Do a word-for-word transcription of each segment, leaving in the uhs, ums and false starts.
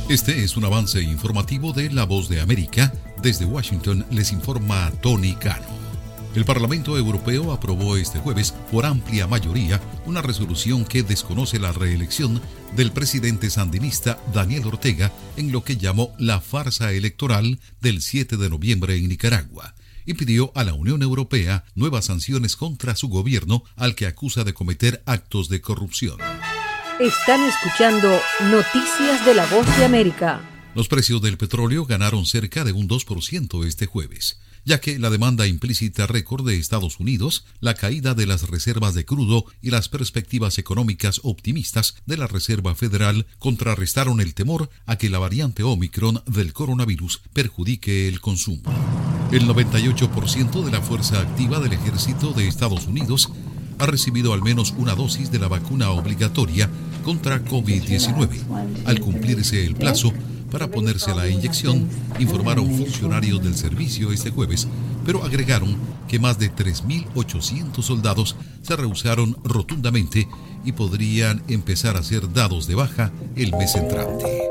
Este es un avance informativo de La Voz de América. Desde Washington les informa Tony Cano. El Parlamento Europeo aprobó este jueves por amplia mayoría una resolución que desconoce la reelección del presidente sandinista Daniel Ortega en lo que llamó la farsa electoral del siete de noviembre en Nicaragua, y pidió a la Unión Europea nuevas sanciones contra su gobierno, al que acusa de cometer actos de corrupción. Están escuchando Noticias de La Voz de América. Los precios del petróleo ganaron cerca de un dos por ciento este jueves, ya que la demanda implícita récord de Estados Unidos, la caída de las reservas de crudo y las perspectivas económicas optimistas de la Reserva Federal contrarrestaron el temor a que la variante Omicron del coronavirus perjudique el consumo. El noventa y ocho por ciento de la fuerza activa del ejército de Estados Unidos ha recibido al menos una dosis de la vacuna obligatoria contra COVID diecinueve, al cumplirse el plazo para ponerse la inyección, informaron funcionarios del servicio este jueves, pero agregaron que más de tres mil ochocientos soldados se rehusaron rotundamente y podrían empezar a ser dados de baja el mes entrante.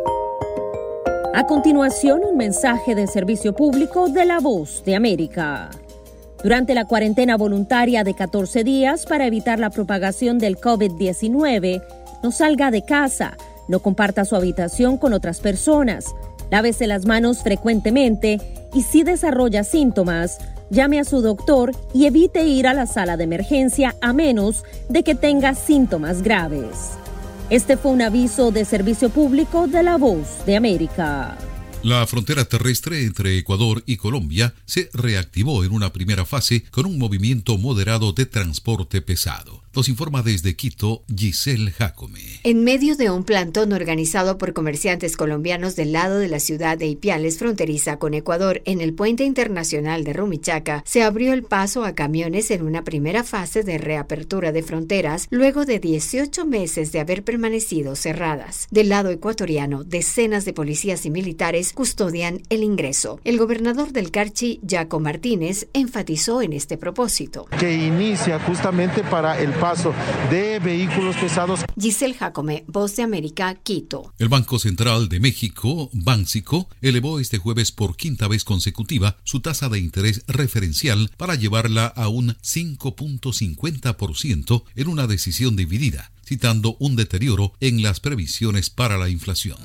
A continuación, un mensaje de servicio público de La Voz de América. Durante la cuarentena voluntaria de catorce días para evitar la propagación del COVID diecinueve, no salga de casa, no comparta su habitación con otras personas, lávese las manos frecuentemente y si desarrolla síntomas, llame a su doctor y evite ir a la sala de emergencia a menos de que tenga síntomas graves. Este fue un aviso de servicio público de La Voz de América. La frontera terrestre entre Ecuador y Colombia se reactivó en una primera fase con un movimiento moderado de transporte pesado. Nos informa desde Quito, Giselle Jacome. En medio de un plantón organizado por comerciantes colombianos del lado de la ciudad de Ipiales, fronteriza con Ecuador, en el puente internacional de Rumichaca, se abrió el paso a camiones en una primera fase de reapertura de fronteras, luego de dieciocho meses de haber permanecido cerradas. Del lado ecuatoriano, decenas de policías y militares custodian el ingreso. El gobernador del Carchi, Jaco Martínez, enfatizó en este propósito. Que inicia justamente para el paso de vehículos pesados. Giselle Jacome, Voz de América, Quito. El Banco Central de México, Banxico, elevó este jueves por quinta vez consecutiva su tasa de interés referencial para llevarla a un cinco punto cincuenta por ciento en una decisión dividida, citando un deterioro en las previsiones para la inflación.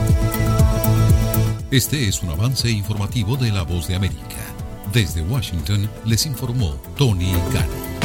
Este es un avance informativo de La Voz de América. Desde Washington les informó Tony Cano.